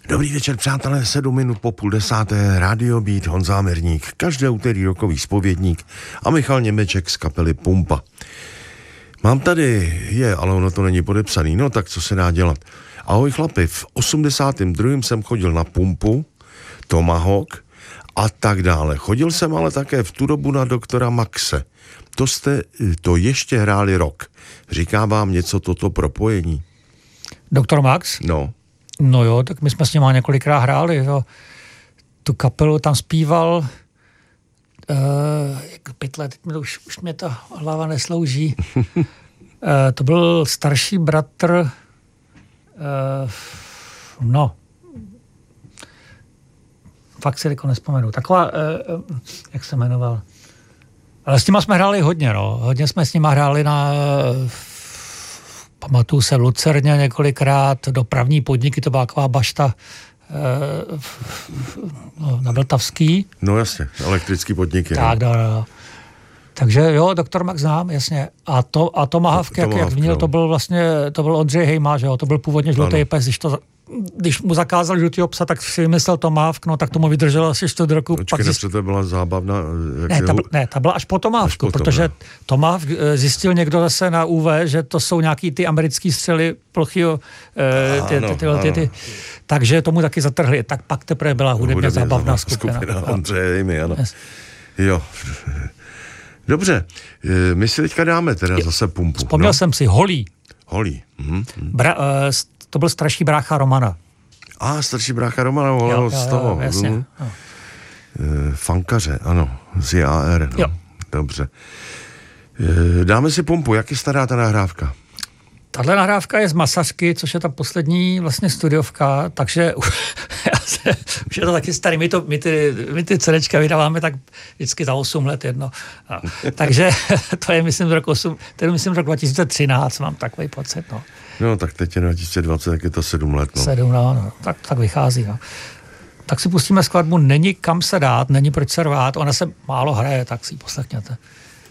Dobrý večer, přátelé, 7 minut po 9:30, Radio Beat, Honza Merník, každé úterý rokový zpovědník a Michal Němeček z kapely Pumpa. Mám tady, ale ono to není podepsaný, no tak co se dá dělat. Ahoj chlapi, v 82. jsem chodil na Pumpu, Tomahawk a tak dále. Chodil jsem ale také v tu dobu na doktora Maxe. To jste to ještě hráli rok. Říká vám něco toto propojení? Doktor Max? No. No jo, tak my jsme s ním několikrát hráli. Jo. Tu kapelu tam zpíval 5 let, teď už mě ta hlava neslouží. To byl starší bratr, fakt si jako nespomenu. Taková, jak se jmenoval. Ale s nima jsme hráli hodně, no. Hodně jsme s nima hráli pamatuju se v Lucerně několikrát, dopravní podniky, to byla taková bašta na Vltavský. No jasně, elektrický podniky. Tak, no. Takže jo, doktor Max znám, jasně. A Tomahawk, jak zmínil, to byl Ondřej Hejma, že jo, to byl původně žlutý pes, když mu zakázal žlutýho psa, tak si vymyslel Tomahawk, no tak tomu vydrželo asi 4 roku. Počkej, to byla zábavná... Ta byla až po Tomahawku, protože Tomahawk zjistil někdo zase na UV, že to jsou nějaký ty americký střely plochýho, ty. Takže tomu taky zatrhli. Tak pak teprve byla hudebně zábavná skupina. Ondřeje Hejmy, ano. Yes. Jo. Dobře, my si teďka dáme teda zase Pumpu. Vzpomněl jsem si, Holí. To byl starší brácha Romana. Starší brácha Romana, z toho. Jasně. Funkaře, ano, z JAR. No. Jo. Dobře. Dáme si Pumpu, jak je stará ta nahrávka? Tahle nahrávka je z Masařky, což je ta poslední vlastně studiovka, takže už je to taky starý. My ty CDčka vydáváme tak vždycky za 8 let jedno. Takže to je, myslím, rok 2013, mám takový pocit. No. No, tak teď je 2020, tak je to 7 let. No. 7, no. Tak vychází. No. Tak si pustíme skladbu Není kam se dát, není proč se rvát. Ona se málo hraje, tak si ji poslechněte.